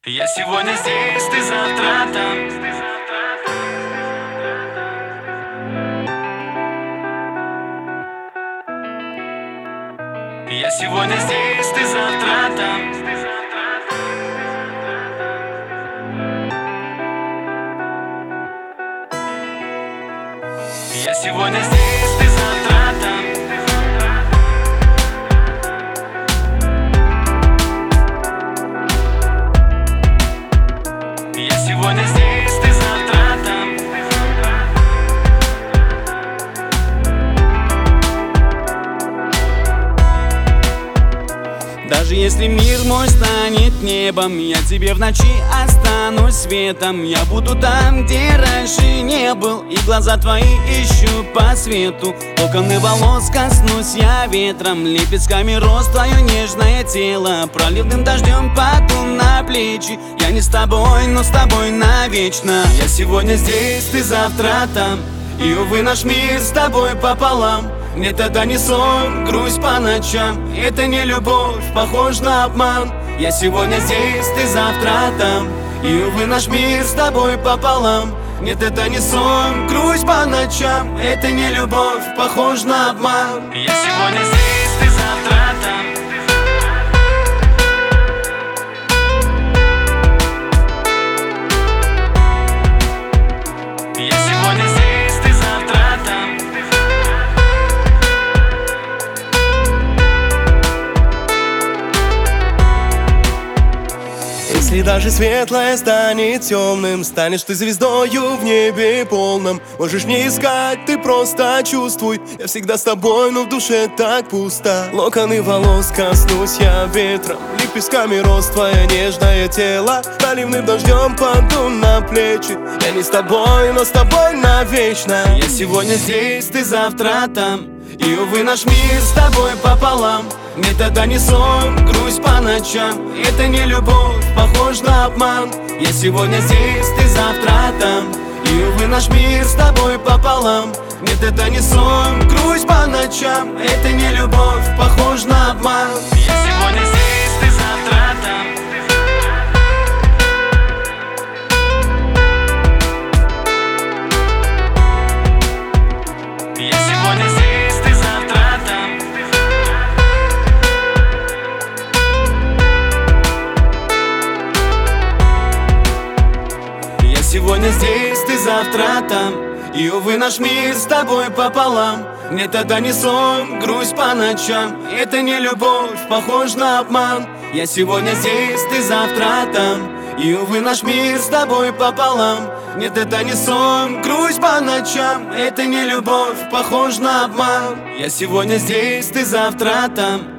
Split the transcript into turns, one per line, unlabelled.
Я сегодня здесь, ты завтра там. Я сегодня здесь, ты завтра там. Я сегодня здесь, ты завтра там. Я сегодня здесь, ты завтра там.
Даже если мир мой станет небом, я тебе в ночи останусь светом. Я буду там, где раньше не был, и глаза твои ищу по свету. Локоны волос коснусь я ветром, лепестками роз твое нежное тело. Проливным дождем паду на плечи. Я не с тобой, но с тобой навечно. Я сегодня здесь, ты завтра там. И, увы, наш мир с тобой пополам. Мне тогда не сон, грусть по ночам. Это не любовь, похож на обман. Я сегодня здесь, ты завтра там. И, увы, наш мир с тобой пополам. Нет, это не сон, грусть по ночам. Это не любовь, похож на обман.
Я сегодня здесь, ты завтра там. Я сегодня здесь, ты завтра там.
Если даже светлое станет темным, станешь ты звездою в небе полном. Можешь не искать, ты просто чувствуй. Я всегда с тобой, но в душе так пусто. Локоны волос коснусь я ветром, лепестками роз твое нежное тело. Проливным дождем паду на плечи. Я не с тобой, но с тобой навечно.
Я сегодня здесь, ты завтра там. И, увы, наш мир с тобой пополам. Мне тогда не сон, грусть по ночам. Это не любовь, похож на обман. Я сегодня здесь, ты завтра там. И, увы, наш мир с тобой пополам. Нет, это не сон, грусть по ночам. Это не любовь, похож на обман.
Я сегодня здесь, ты завтра там. Я сегодня здесь, ты завтра там.
Я сегодня здесь, ты завтра там. И, увы, наш мир с тобой пополам. Мне тогда не сон, грусть по ночам. Это не любовь, похож на обман. Я сегодня здесь, ты завтра там. И, увы, наш мир с тобой пополам. Нет, это не сон, грусть по ночам. Это не любовь, похож на обман. Я сегодня здесь, ты завтра там.